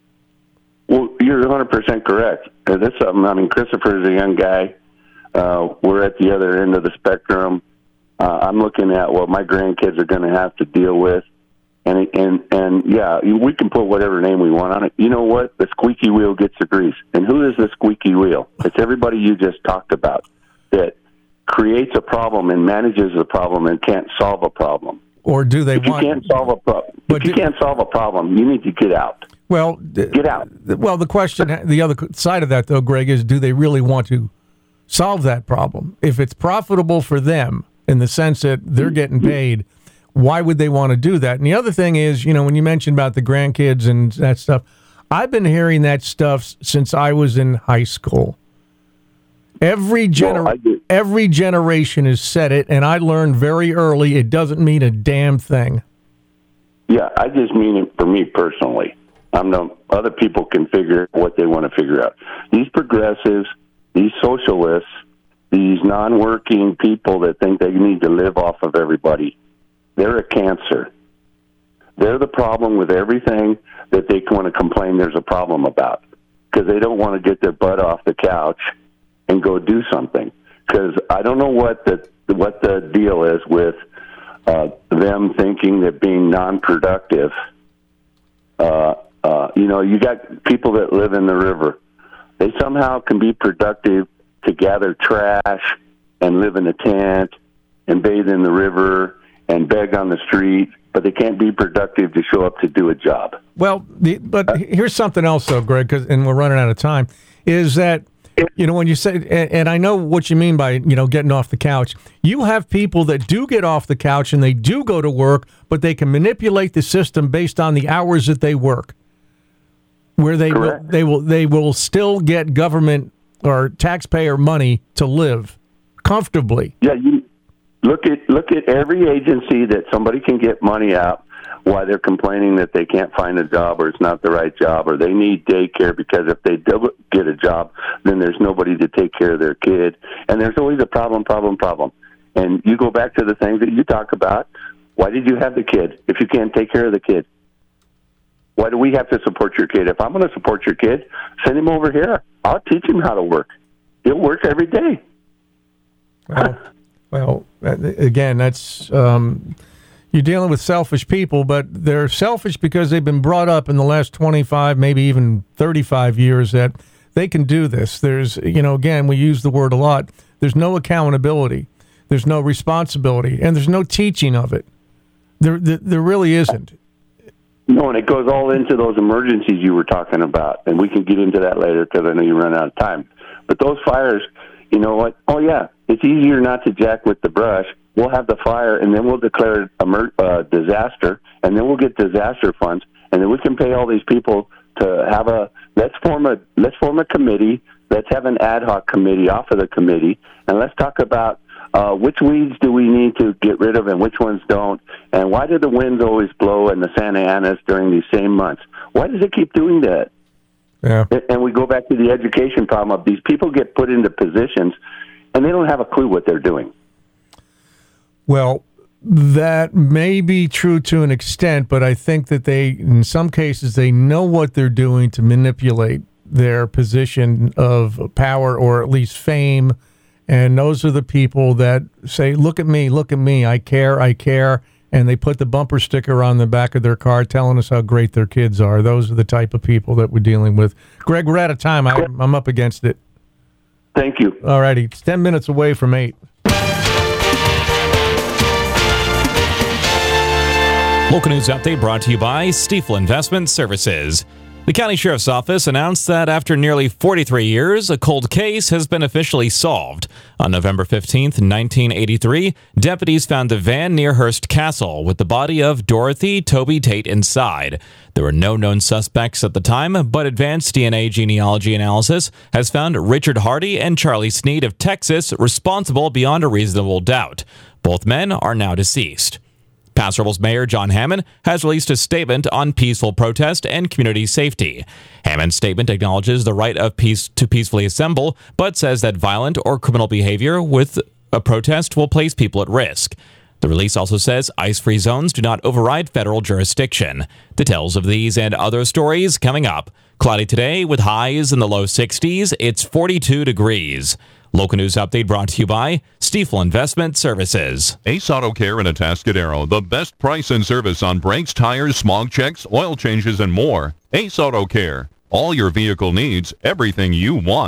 Well, you're one hundred percent correct. Uh, That's something, I mean, Christopher's a young guy. Uh, we're at the other end of the spectrum. Uh, I'm looking at what my grandkids are going to have to deal with. And, and, and yeah, we can put whatever name we want on it. You know what? The squeaky wheel gets the grease. And who is the squeaky wheel? It's everybody you just talked about that creates a problem and manages a problem and can't solve a problem. Or do they if want... you can't solve a problem, if you do, can't solve a problem, you need to get out. Well, get out. Well, the question, the other side of that, though, Greg, is do they really want to solve that problem? If it's profitable for them in the sense that they're getting paid, why would they want to do that? And the other thing is, you know, when you mentioned about the grandkids and that stuff, I've been hearing that stuff since I was in high school. Every gener- well, every generation has said it, and I learned very early it doesn't mean a damn thing. Yeah, I just mean it for me personally. I'm no, other people can figure what they want to figure out. These progressives, these socialists, these non-working people that think they need to live off of everybody, they're a cancer. They're the problem with everything that they want to complain there's a problem about, because they don't want to get their butt off the couch and go do something. Because I don't know what the what the deal is with uh, them thinking that being non-productive. Uh, uh, you know, you got people that live in the river. They somehow can be productive to gather trash and live in a tent and bathe in the river and beg on the street, but they can't be productive to show up to do a job. Well, the, but here's something else, though, Greg, 'cause, and we're running out of time, is that, you know, when you say, and, and I know what you mean by, you know, getting off the couch, you have people that do get off the couch and they do go to work, but they can manipulate the system based on the hours that they work, where they will, they will they will still get government or taxpayer money to live comfortably. Yeah, you look at look at every agency that somebody can get money out while they're complaining that they can't find a job or it's not the right job or they need daycare, because if they do get a job, then there's nobody to take care of their kid. And there's always a problem, problem, problem. And you go back to the things that you talk about. Why did you have the kid if you can't take care of the kid? Why do we have to support your kid? If I'm going to support your kid, send him over here. I'll teach him how to work. He'll work every day. Well, well again, that's... Um, you're dealing with selfish people, but they're selfish because they've been brought up in the last twenty-five, maybe even thirty-five years that they can do this. There's, you know, again, we use the word a lot. There's no accountability. There's no responsibility, and there's no teaching of it. There, there, there really isn't. No, and it goes all into those emergencies you were talking about, and we can get into that later because I know you run out of time. But those fires, you know what? Oh, yeah, it's easier not to jack with the brush. We'll have the fire, and then we'll declare it a mer- uh, disaster, and then we'll get disaster funds, and then we can pay all these people to have a let's form a let's form a committee. Let's have an ad hoc committee off of the committee, and let's talk about uh, which weeds do we need to get rid of and which ones don't, and why do the winds always blow in the Santa Anas during these same months? Why does it keep doing that? Yeah. And we go back to the education problem of these people get put into positions, and they don't have a clue what they're doing. Well, that may be true to an extent, but I think that they, in some cases, they know what they're doing to manipulate their position of power or at least fame. And those are the people that say, look at me, look at me, I care, I care. And they put the bumper sticker on the back of their car telling us how great their kids are. Those are the type of people that we're dealing with. Greg, we're out of time. I, I'm up against it. Thank you. All righty. It's ten minutes away from eight. Local news update brought to you by Stiefel Investment Services. The County Sheriff's Office announced that after nearly forty-three years, a cold case has been officially solved. On November fifteenth, nineteen eighty-three, deputies found a van near Hearst Castle with the body of Dorothy Toby Tate inside. There were no known suspects at the time, but advanced D N A genealogy analysis has found Richard Hardy and Charlie Sneed of Texas responsible beyond a reasonable doubt. Both men are now deceased. Paso Robles Mayor John Hammond has released a statement on peaceful protest and community safety. Hammond's statement acknowledges the right of peace to peacefully assemble, but says that violent or criminal behavior with a protest will place people at risk. The release also says ice-free zones do not override federal jurisdiction. Details of these and other stories coming up. Cloudy today with highs in the low sixties. It's forty-two degrees. Local news update brought to you by Stiefel Investment Services. Ace Auto Care in Atascadero, the best price and service on brakes, tires, smog checks, oil changes, and more. Ace Auto Care, all your vehicle needs, everything you want.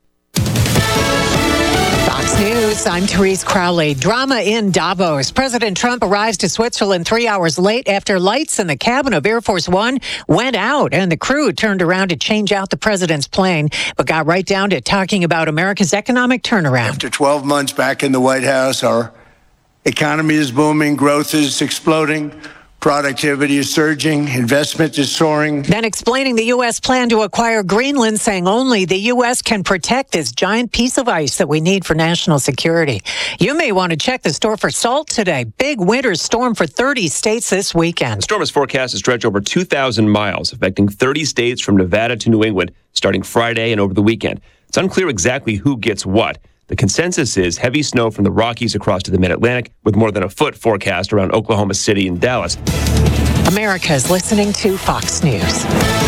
Fox News, I'm Therese Crowley. Drama in Davos. President Trump arrives to Switzerland three hours late after lights in the cabin of Air Force One went out and the crew turned around to change out the president's plane, but got right down to talking about America's economic turnaround. After twelve months back in the White House, our economy is booming, growth is exploding. Productivity is surging, investment is soaring. Then explaining the U S plan to acquire Greenland, saying only the U S can protect this giant piece of ice that we need for national security. You may want to check the store for salt today. Big winter storm for thirty states this weekend. The storm is forecast to stretch over two thousand miles, affecting thirty states from Nevada to New England, starting Friday and over the weekend. It's unclear exactly who gets what. The consensus is heavy snow from the Rockies across to the Mid-Atlantic, with more than a foot forecast around Oklahoma City and Dallas. America is listening to Fox News.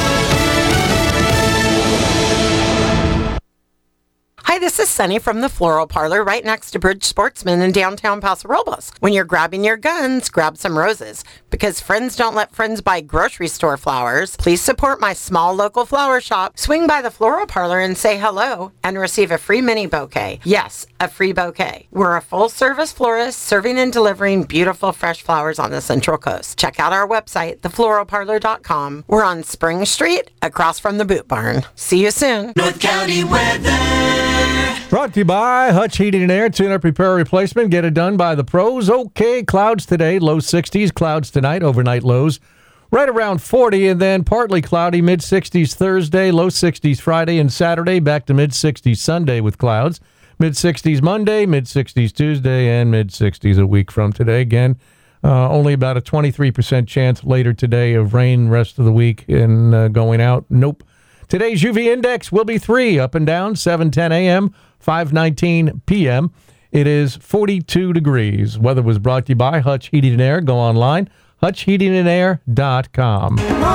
Hi, this is Sunny from the Floral Parlor right next to Bridge Sportsman in downtown Paso Robles. When you're grabbing your guns, grab some roses. Because friends don't let friends buy grocery store flowers, please support my small local flower shop. Swing by the Floral Parlor and say hello and receive a free mini bouquet. Yes, a free bouquet. We're a full-service florist serving and delivering beautiful fresh flowers on the Central Coast. Check out our website, the floral parlor dot com. We're on Spring Street, across from the Boot Barn. See you soon. North County weather. Brought to you by Hutch Heating and Air. Tune-up repair replacement. Get it done by the pros. Okay, clouds today, low sixties. Clouds tonight, overnight lows right around forty. And then partly cloudy, mid-sixties Thursday, low sixties Friday and Saturday. Back to mid-sixties Sunday with clouds. Mid-sixties Monday, mid-sixties Tuesday, and mid-sixties a week from today. Again, uh, only about a twenty-three percent chance later today of rain rest of the week and uh, going out. Nope. Today's U V index will be three, up and down, seven ten a.m., five nineteen p.m. It is forty-two degrees. Weather was brought to you by Hutch Heating and Air. Go online, hutch heating and air dot com.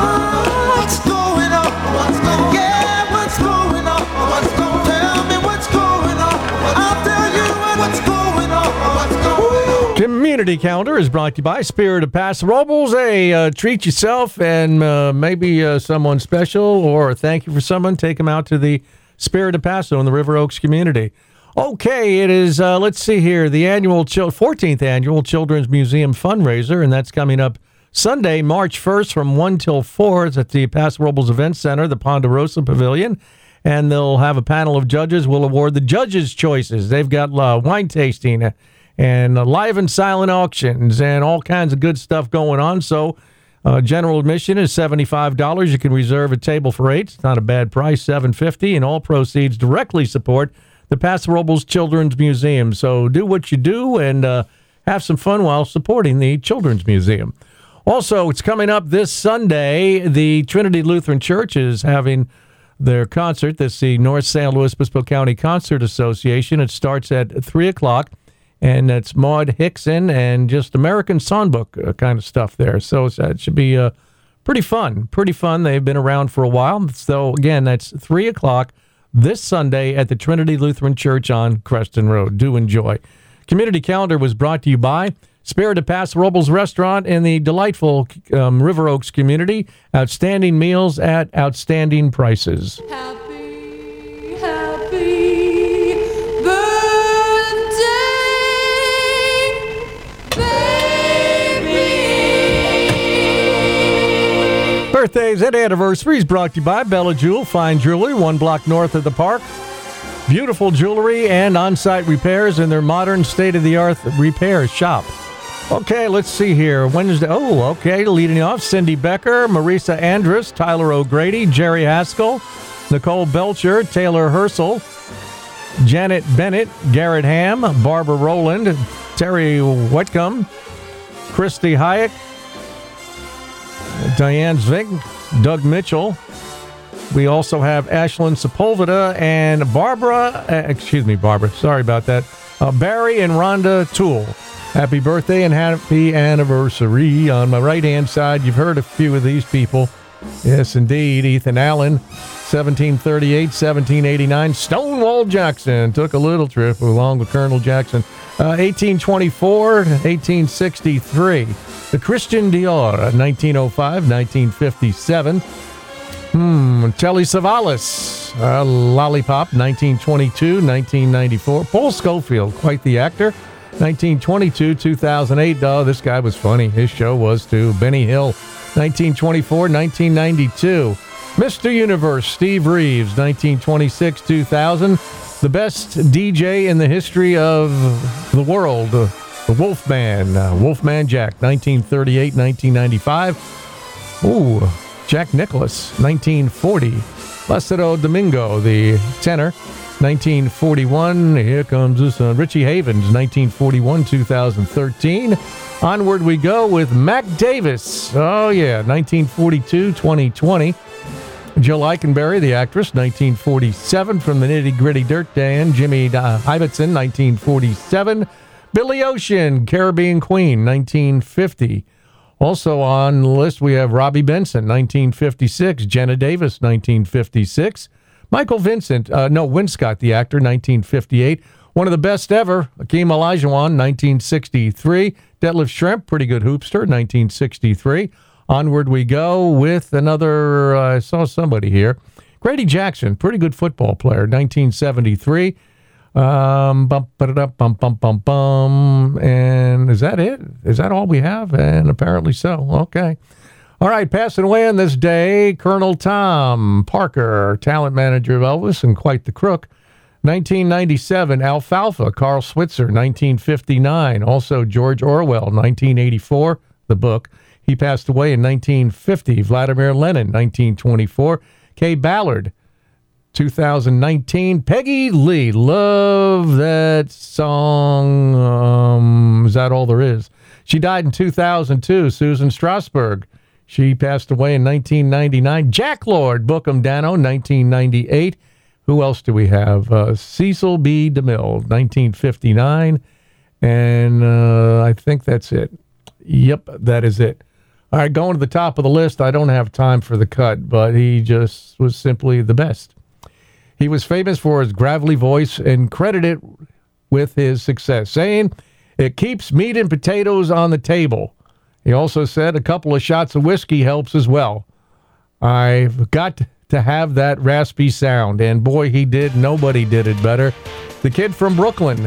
What's going on? What's going on? Yeah, what's going on? What's going on? Tell me what's going on. I'll tell you what's going on. What's going on? Community Calendar is brought to you by Spirit of Paso Robles. Hey, uh, treat yourself and uh, maybe uh, someone special or thank you for someone. Take them out to the Spirit of Paso in the River Oaks community. Okay, it is, uh, let's see here, the annual fourteenth Annual Children's Museum fundraiser, and that's coming up Sunday, March first from one till four. It's at the Paso Robles Event Center, the Ponderosa Pavilion, and they'll have a panel of judges. Will award the judges' choices. They've got uh, wine tasting and uh, live and silent auctions and all kinds of good stuff going on. So uh, general admission is seventy-five dollars. You can reserve a table for eight. It's not a bad price, seven dollars and fifty cents, and all proceeds directly support the Paso Robles Children's Museum. So do what you do and uh, have some fun while supporting the Children's Museum. Also, it's coming up this Sunday. The Trinity Lutheran Church is having their concert. That's the North San Luis Obispo County Concert Association. It starts at three o'clock, and it's Maud Hickson and just American Songbook uh, kind of stuff there. So it should be uh, Pretty fun. Pretty fun. They've been around for a while. So, again, that's three o'clock this Sunday at the Trinity Lutheran Church on Creston Road. Do enjoy. Community Calendar was brought to you by Spirit of Paso Robles Restaurant in the delightful um, River Oaks community. Outstanding meals at outstanding prices. Happy, happy birthday, baby. Birthdays and anniversaries brought to you by Bella Jewel, fine jewelry, one block north of the park. Beautiful jewelry and on-site repairs in their modern state-of-the-art repair shop. Okay, let's see here. Wednesday. Oh, okay. Leading off, Cindy Becker, Marisa Andrus, Tyler O'Grady, Jerry Haskell, Nicole Belcher, Taylor Herschel, Janet Bennett, Garrett Ham, Barbara Rowland, Terry Whitcomb, Christy Hayek, Diane Zvig, Doug Mitchell. We also have Ashlyn Sepulveda and Barbara, uh, excuse me, Barbara, sorry about that, uh, Barry and Rhonda Toole. Happy birthday and happy anniversary. On my right-hand side, you've heard a few of these people. Yes, indeed. Ethan Allen, seventeen thirty-eight, seventeen eighty-nine. Stonewall Jackson took a little trip along with Colonel Jackson. Uh, eighteen twenty-four, eighteen sixty-three. The Christian Dior, nineteen oh five, nineteen fifty-seven. Hmm, Telly Savalas, uh, Lollipop, nineteen twenty-two, nineteen ninety-four. Paul Schofield, quite the actor. nineteen twenty-two, two thousand eight. Oh, this guy was funny. His show was too. Benny Hill, nineteen twenty-four, nineteen ninety-two. Mister Universe, Steve Reeves, nineteen twenty-six, two thousand. The best D J in the history of the world, uh, the Wolfman, uh, Wolfman Jack, nineteen thirty-eight, nineteen ninety-five. Ooh, Jack Nicholas, nineteen forty. Placido Domingo, the tenor, nineteen forty-one. Here comes the sun. Richie Havens, nineteen forty-one, two thousand thirteen. Onward we go with Mac Davis. Oh, yeah, nineteen forty-two, twenty twenty. Jill Eikenberry, the actress, nineteen forty-seven. From the Nitty Gritty Dirt Band, Jimmy uh, Ibbotson, nineteen forty-seven. Billy Ocean, Caribbean Queen, nineteen fifty. Also on the list, we have Robbie Benson, nineteen fifty-six. Jenna Davis, nineteen fifty-six. Michael Vincent, uh, no, Winscott, the actor, nineteen fifty-eight. One of the best ever, Akeem Olajuwon, nineteen sixty-three. Detlef Schrempf, pretty good hoopster, nineteen sixty-three. Onward we go with another, uh, I saw somebody here. Grady Jackson, pretty good football player, nineteen seventy-three. Um, bum, ba-da-da, bum, bum, bum, bum. And is that it? Is that all we have? And apparently so. Okay. All right, passing away on this day, Colonel Tom Parker, talent manager of Elvis and quite the crook. nineteen ninety-seven, Alfalfa, Carl Switzer, nineteen fifty-nine. Also George Orwell, nineteen eighty-four, the book. He passed away in nineteen fifty. Vladimir Lenin, nineteen twenty-four. Kay Ballard, two thousand nineteen. Peggy Lee, love that song. Um, is that all there is? She died in two thousand two. Susan Strasberg, she passed away in nineteen ninety-nine. Jack Lord, Bookham Dano, nineteen ninety-eight. Who else do we have? Uh, Cecil B. DeMille, nineteen fifty-nine. And uh, I think that's it. Yep, that is it. All right, going to the top of the list. I don't have time for the cut, but he just was simply the best. He was famous for his gravelly voice and credited with his success, saying, "It keeps meat and potatoes on the table." He also said a couple of shots of whiskey helps as well. I've got to have that raspy sound, and boy, he did. Nobody did it better. The kid from Brooklyn,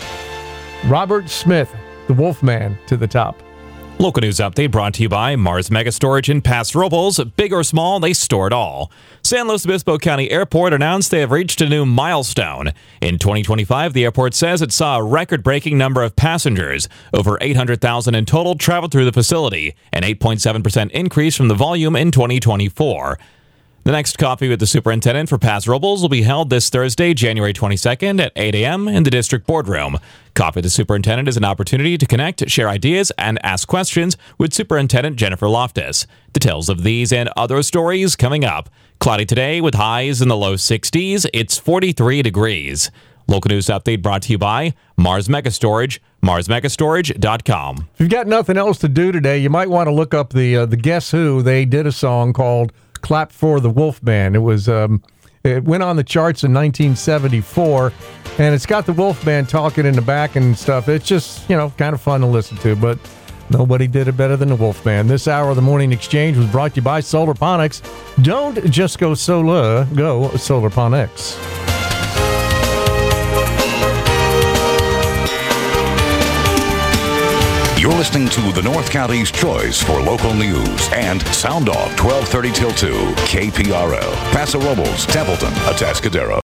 Robert Smith, the Wolfman, to the top. Local news update brought to you by Mars Mega Storage in Paso Robles. Big or small, they store it all. San Luis Obispo County Airport announced they have reached a new milestone. In twenty twenty-five, the airport says it saw a record-breaking number of passengers. Over eight hundred thousand in total traveled through the facility, an eight point seven percent increase from the volume in twenty twenty-four. The next coffee with the superintendent for Paso Robles will be held this Thursday, January twenty-second at eight a.m. in the district boardroom. Coffee with the superintendent is an opportunity to connect, share ideas, and ask questions with Superintendent Jennifer Loftus. Details of these and other stories coming up. Cloudy today with highs in the low sixties. It's forty-three degrees. Local news update brought to you by Mars Mega Storage, mars mega storage dot com. If you've got nothing else to do today, you might want to look up the uh, the Guess Who. They did a song called "Clap for the Wolfman." It was um, it went on the charts in nineteen seventy-four, and it's got the Wolfman talking in the back and stuff. It's just, you know, kind of fun to listen to, but nobody did it better than the Wolfman. This hour of the Morning Exchange was brought to you by Solarponics. Don't just go solar, go Solarponics. You're listening to the North County's choice for local news and Sound Off twelve thirty till two, K P R L, Paso Robles, Templeton, Atascadero.